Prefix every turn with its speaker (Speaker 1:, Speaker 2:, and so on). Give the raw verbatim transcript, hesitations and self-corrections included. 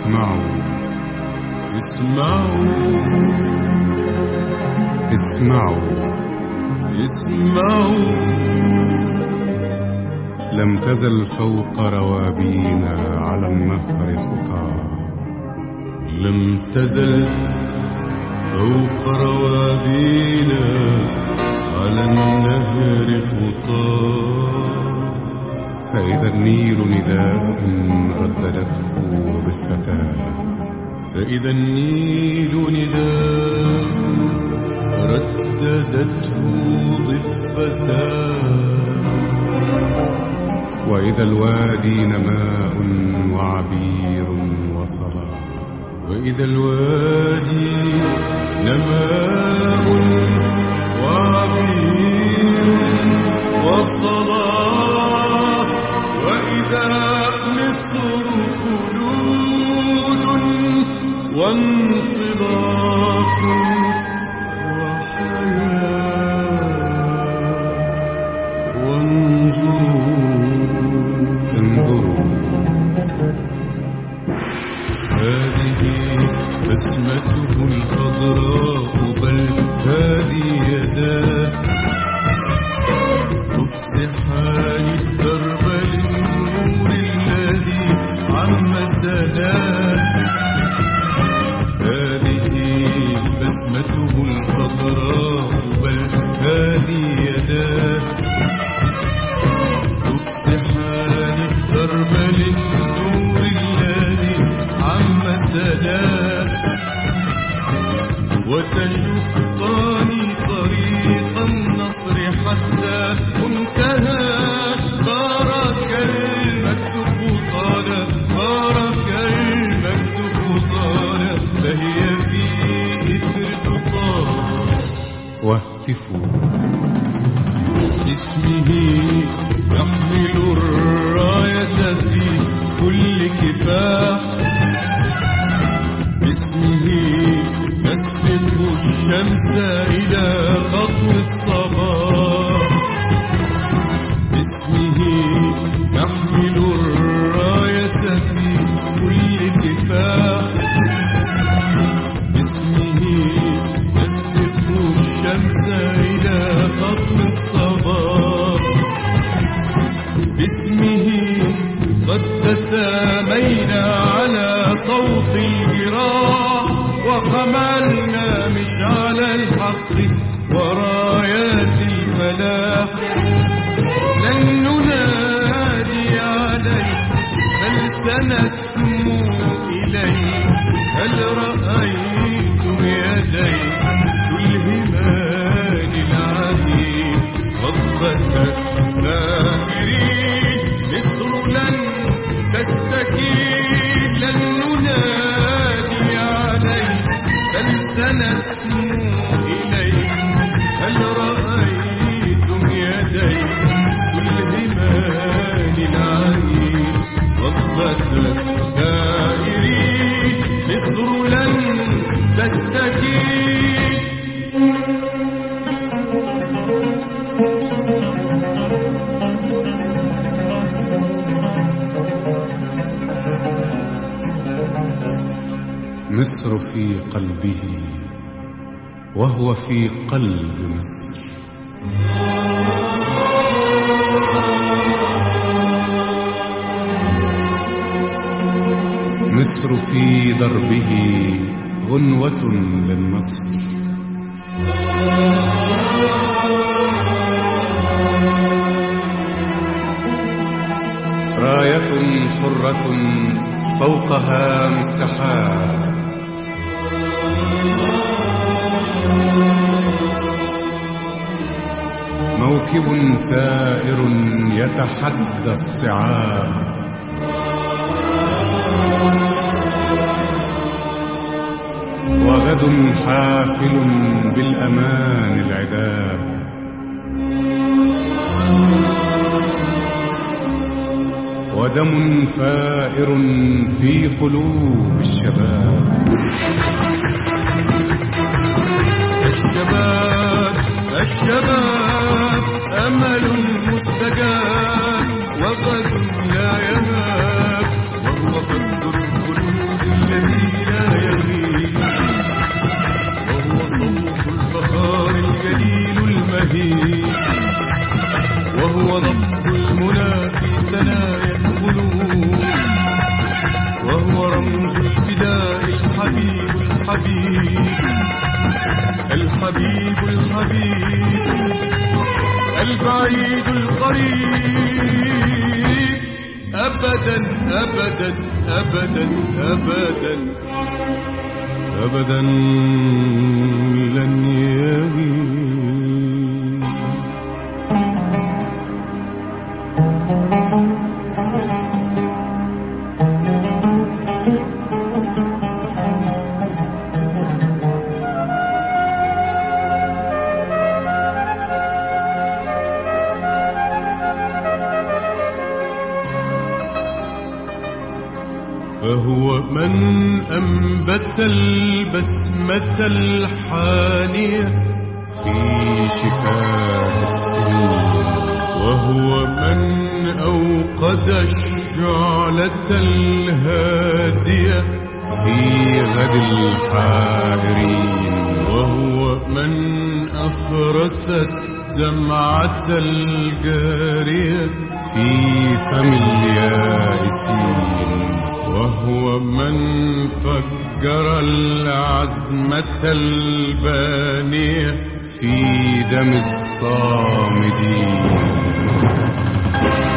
Speaker 1: اسمعوا اسمعوا اسمعوا اسمعوا. لم تزل فوق روابينا على النهر خطى، لم تزل فوق روابينا على النهر خطى. فإذا النيل نداء رددته ضفتاه، فإذا النيل نداء رددته ضفتاه. وإذا الوادي نماء وعبير وصلاة، وإذا الوادي نماء وعبير وصلاة. وإذا مصر خلود وانطلاق وحياة. وانظروا انظروا، هذه بسمته الخضراء، بل هذه يداه تفسحان الدرب للنور الذي عم سلاه. هذه بسمته الخضراء، بل هذه يداه تفسحان الدرب للنور الذي عم سلاه. وتشقان طريق النصر حتى منتهى. بارك المجد خطانا، بارك المجد خطانا، فهي في إثر خطانا. واهتفوا اسمه يحمل الراية في كل كفاح. باسمه نسبق الشمس إلى خطو الصباح. باسمه نحمل الراية في كل كفاح. باسمه نسبق الشمس إلى خطو الصباح. باسمه قد تسامينا على صوت الجراح، وحملنا مشعل الحق ورايات الفلاح. لن ننادي عليه بل سنسمو إليه. هل رأيتم يديه تلهمان العبيد ربة الثائرين؟ مصر لن تستكين. لن ننادي عليه بل سنسمو إليه. هل رأيتم يديه تلهمان العبيد ربة الثائرين؟ مصر لن تستكين. مصر في قلبه وهو في قلب مصر. مصر في دربه غنوة للنصر. راية حرة فوقها السحاب. موكب سائر يتحدى الصعاب. وغد حافل بالأمان العذاب. ودم فائر في قلوب الشباب.
Speaker 2: الشباب الشباب أمل مستجاب، وغد لا يهاب، وهو غد الخلود رمز ابتداء الحبيب الحبيب الحبيب الحبيب البعيد القريب أبدا أبدا أبدا أبدا
Speaker 1: أبدا لن يغيب. فهو من أنبت البسمة الحانية في شفاء السنين، وهو من أوقد الشعلة الهادية في غد الحائرين، وهو من أفرس الدمعة الجارية في فم اليائسين، وهو من فجر العزمة البانية في دم الصامدين.